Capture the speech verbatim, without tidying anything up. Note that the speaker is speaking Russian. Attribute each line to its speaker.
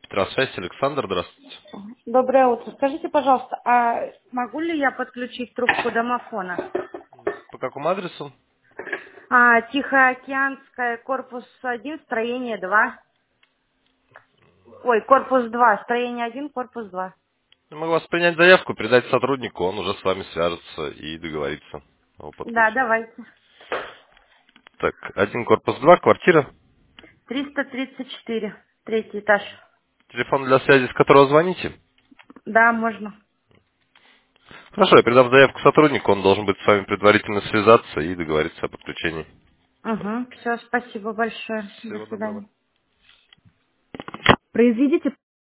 Speaker 1: Здравствуйте, Александр, здравствуйте.
Speaker 2: Доброе утро. Скажите, пожалуйста, а могу ли я подключить трубку домофона?
Speaker 1: По какому адресу?
Speaker 2: А, Тихоокеанская, корпус один, строение два. Ой, корпус два, строение один, корпус два.
Speaker 1: Я могу вас принять заявку, передать сотруднику, он уже с вами свяжется и договорится о
Speaker 2: Да,
Speaker 1: подключении.
Speaker 2: давайте.
Speaker 1: Так, один корпус два, квартира.
Speaker 2: триста тридцать четыре, третий этаж.
Speaker 1: Телефон для связи, с которого звоните.
Speaker 2: Да, можно.
Speaker 1: Хорошо, я передам заявку сотруднику, он должен быть с вами предварительно связаться и договориться о подключении.
Speaker 2: Угу, все, спасибо большое. До
Speaker 1: Всего доброго.
Speaker 2: свидания. Произведите